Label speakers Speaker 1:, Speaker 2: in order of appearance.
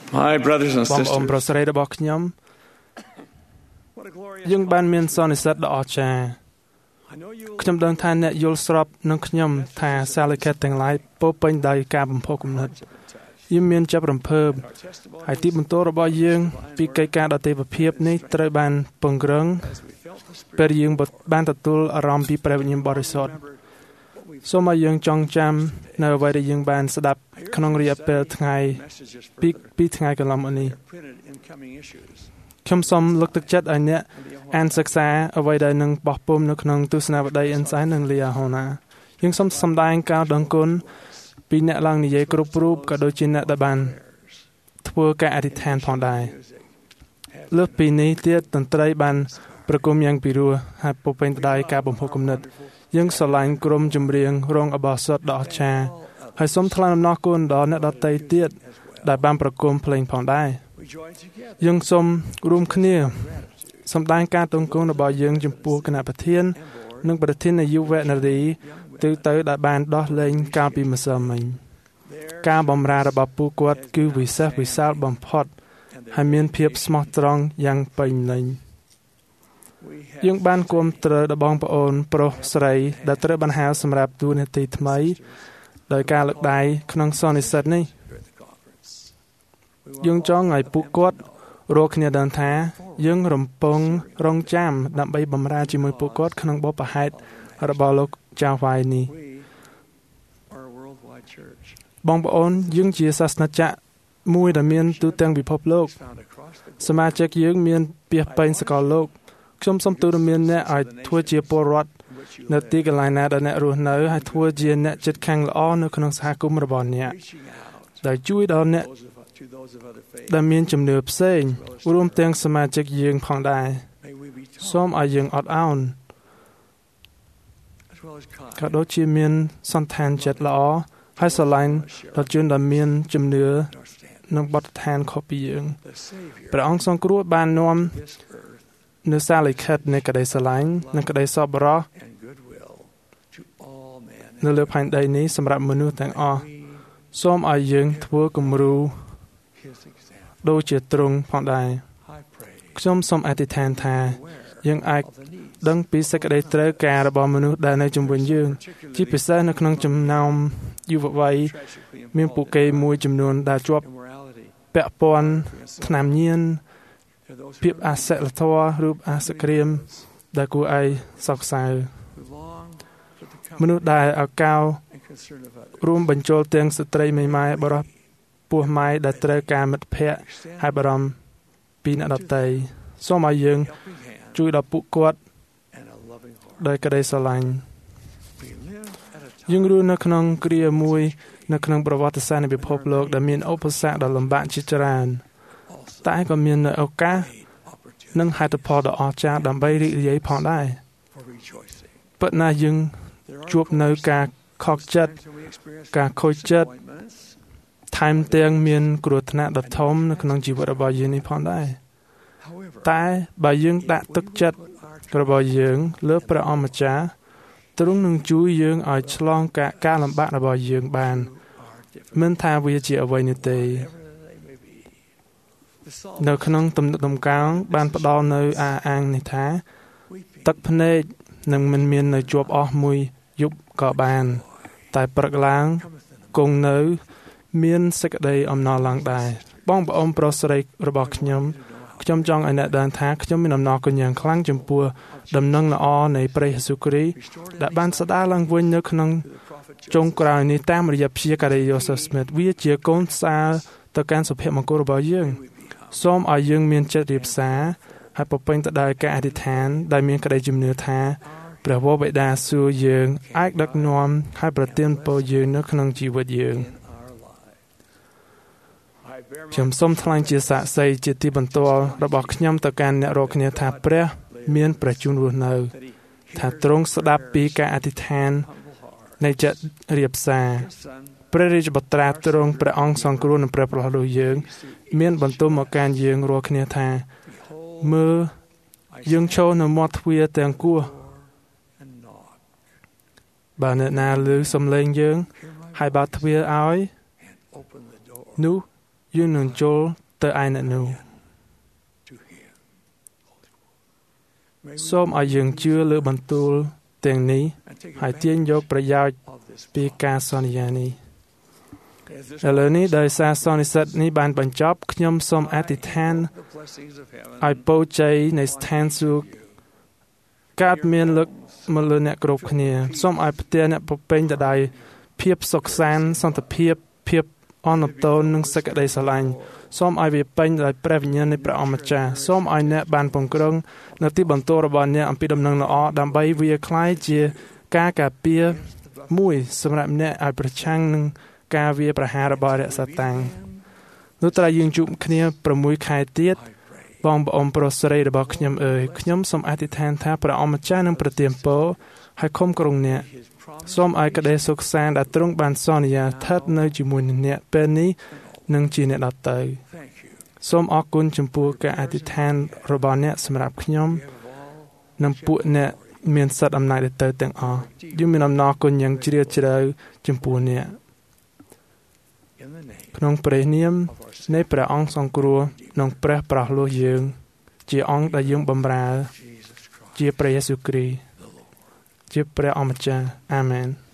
Speaker 1: My brothers and
Speaker 2: បងប្អូនប្រុស
Speaker 1: sisters,
Speaker 2: ស្រីរបស់ខ្ញុំយើងបានមានសន្និសីទដ៏អស្ចារ្យខ្ញុំដឹងថាអ្នកយល់ស្របនឹងខ្ញុំថាសារលិខិតទាំងឡាយពោរពេញដោយការបំផុសគំនិតយើងមានចាប់រំភើបហើយទីបន្ទាល់របស់យើងពីកិច្ចការដ៏ទេវភាពនេះត្រូវបានពង្រឹងពេលយើងបានទទួលអារម្មណ៍ពីព្រះវិញ្ញាណបរិសុទ្ធសូមឲ្យយើងចងចាំនៅអ្វីដែលយើងបានស្ដាប់ក្នុងរយៈពេលថ្ងៃពីថ្ងៃកន្លងមកនេះខ្ញុំសូមលើកទឹកចិត្តឲ្យអ្នកអានសិក្សាអ្វីដែលនឹងបោះពុម្ពនៅក្នុងទស្សនាវដ្តី Insight និង Lia Hona យើងសូមសម្ដែងការដឹងគុណពីអ្នកឡើងនិយាយគ្រប់រូបក៏ដូចជាអ្នកដែលបានធ្វើការអធិដ្ឋានផងដែរលើសពីនេះទៀតតន្ត្រីបានប្រគំយ៉ាងពិរោះហើយពោរពេញទៅដោយការបំផុសគំនិតយើងស្រឡាញ់ក្រុមចម្រៀងរងអបអរសាទដ៏អស្ចារ្យហើយសូមថ្លែងអំណរគុណដល់អ្នកដទៃទៀតដែលបានប្រគំភ្លេងផងដែរយើងសូមរួមគ្នាសម្ដែងការទង់គង់របស់យើងចំពោះគណៈប្រធាននិងប្រធាននាយកនារីទៅដែលបានដោះលែងកាលពីម្សិលមិញការបម្រើរបស់ពួកគាត់គឺវិសេសវិសាលបំផុតហើយមានភាពស្មោះត្រង់យ៉ាងពេញលេញយើងបានគាំទ្រដល់បងប្អូនប្រុសស្រីដែលត្រូវបានហៅសម្រាប់តួនាទីថ្មីដោយការលើកដៃក្នុងសន្និសីទនេះយើងចង់ឲ្យពួកគាត់រាល់គ្នាដឹងថាយើងរំពងរងចាំដើម្បីបម្រើជាមួយពួកគាត់ក្នុងបុព្វហេតុរបស់លោកចាវ៉ៃនេះបងប្អូនយើងជាសាសនាចក្រមួយដែលមានទូទាំងពិភពលោកសមាជិកយើងមានពាសពេញសកលលោកខ្ញុំសូមទូន្មានអ្នកឲ្យធ្វើជាពលរដ្ឋនៅទីកន្លែងណាដែលអ្នករស់នៅហើយធ្វើជាអ្នកជិតខាងល្អនៅក្នុងសហគមន៍របស់អ្នកដែលជួយដល់អ្នកដែលមានជំនឿផ្សេងរួមទាំងសមាជិកយើងផងដែរសូមឲ្យយើងអត់ឱនក៏ដូចជាមានសន្តានចិត្តល្អហើយស្រឡាញ់ដល់ជនដែលមានជំនឿនិងបទដ្ឋានខុសពីយើងព្រះអង្គសង្គ្រោះបាននាំនៅសារលិខិតនៃក្តីស្រឡាញ់និងក្តីសប្បុរសនៅលើផែនដីនេះសម្រាប់មនុស្សទាំងអស់សូមឲ្យយើងធ្វើគំរូដូចជាទ្រង់ផងដែរខ្ញុំសូមអធិដ្ឋានថាយើងអាចដឹងពីសេចក្តីត្រូវការរបស់មនុស្សដែលនៅជុំវិញយើងជាពិសេសនៅក្នុងចំណោមយុវវ័យមានពួកគេមួយចំនួនដែលជាប់ពាក់ព័ន្ធថ្នាំញៀនភាពអសិលធម៌រូបអសក្រាមដែលគួរឲ្យសោកសៅមនុស្សដែលអកោរួមបញ្ចូលទាំងស្ត្រីមេម៉ាយបរិសពោះម៉ាយដែលត្រូវការមិត្តភ័ក្តិហើយបារម្ភពីអ្នកដទៃសូមឲ្យយើងជួយដល់ពួកគាត់ដោយក្តីស្រឡាញ់យើងរស់នៅក្នុងគ្រាមួយនៅក្នុងប្រវត្តិសាស្ត្រនៃពិភពលោកដែលមានឧបសគ្គដ៏លំបាកជាច្រើនតែក៏មាននូវឱកាសនិងហេតុផលដ៏អស្ចារ្យដើម្បីរីករាយផងដែរពិតណាស់យើងជួបនៅការខកចិត្តការខូចចិត្តថែមទាំងមានគ្រោះថ្នាក់ដ៏ធំនៅក្នុងជីវិតរបស់យើងនេះផងដែរតែបើយើងដាក់ទឹកចិត្តរបស់យើងលើព្រះអម្ចាស់ទ្រង់នឹងជួយយើងឲ្យឆ្លងការលំបាករបស់យើងបានមិនថាវាជាអ្វីនោះទេនៅក្នុងទំនុកដំកើងបានផ្ដល់នៅអាងនេះថាទឹកភ្នែកនឹងមិនមាននៅជាប់អស់មួយយប់ក៏បានតែព្រឹកឡើងគង់នៅមានសេចក្តីអំណរឡើងដែរបងប្អូនប្រុសស្រីរបស់ខ្ញុំចង់ឲ្យអ្នកដឹងថាខ្ញុំមានអំណរគុណយ៉ាងខ្លាំងចំពោះដំណឹងល្អនៃព្រះយេស៊ូវគ្រីស្ទដែលបានស្ដារឡើងវិញនៅក្នុងចុងក្រោយនេះតាមរយៈព្យាការី Joseph Smith វាជាកូនសារទៅកាន់សុភមង្គលរបស់យើងសូមឲ្យយើងមានចិត្តរៀបសារហើយពពេញទៅដោយការអធិដ្ឋានដែលមានក្តីជំនឿថាព្រះវរបិតាសួគ៌យើងអាចដឹកនាំហើយប្រទានពរយើងនៅក្នុងជីវិតយើងខ្ញុំសូមថ្លែងជាសាក្សីជាទីបន្ទាល់របស់ខ្ញុំទៅកាន់អ្នករាល់គ្នាថាព្រះមានព្រះជន្មរស់នៅថាទ្រង់ស្ដាប់ពីការអធិដ្ឋាននៃចិត្តរៀបសារព្រះរាជបុត្រាទ្រង់ព្រះអង្គសង្គ្រោះនឹងព្រះប្រោះលោះយើងមានបន្ទូលមកកាន់យើងរាល់គ្នាថាមើលយើងចូលនៅមាត់ទ្វារទាំងគោះបើអ្នកណាឮសំឡេងយើងហើយបើកទ្វារឲ្យនោះយើងនឹងចូលទៅឯអ្នកនោះសូមឲ្យយើងជឿលើបន្ទូលទាំងនេះហើយទាញយកប្រយោជន៍ពីការសន្យានេះឥឡូវនេះដោយសារសន្និសីទនេះបានបញ្ចប់ខ្ញុំសូមអធិដ្ឋានឲ្យពរជ័យនៃស្ថានសួគ៌កើតមានលើកមកលើអ្នកគ្រប់គ្នាសូមឲ្យផ្ទះអ្នកប្រពេញទៅដោយភាពសុខសាន្តសន្តិភាពភាពអន់ទោសនិងសេចក្តីស្រឡាញ់សូមឲ្យវាពេញដោយព្រះវិញ្ញាណនៃព្រះអម្ចាស់សូមឲ្យអ្នកបានពង្រឹងនៅទីបន្ទាល់របស់អ្នកអំពីដំណឹងល្អដើម្បីវាក្លាយជាការការពារមួយសម្រាប់អ្នកឲ្យប្រឆាំងនឹងការវាប្រហាររបស់រក្សាតាំងនោះត្រូវយើងជួបគ្នា6ខែទៀតបងប្អូនប្រុសស្រីរបស់ខ្ញុំអើយខ្ញុំសូមអធិដ្ឋានថាព្រះអម្ចាស់នឹងប្រទានពរហើយគុំគ្រងអ្នកសូមឲ្យក្តីសុខសាន្តដែលទ្រង់បានសន្យាស្ថិតនៅជាមួយនឹងអ្នកពេលនេះនិងជាអ្នកដទៃសូមអរគុណចំពោះការអធិដ្ឋានរបស់អ្នកសម្រាប់ខ្ញុំនិងពួកអ្នកមានសិទ្ធិអំណាចទៅទាំងអស់យើងមានអំណរគុណយ៉ាងជ្រាលជ្រៅចំពោះអ្នកក្នុងព្រះនាមនៃព្រះអង្គសង្គ្រោះនិងព្រះប្រោះលោះយើងជាអង្គដែលយើងបម្រើជាព្រះយេស៊ូវគ្រីស្ទជាព្រះអម្ចាស់អាមែន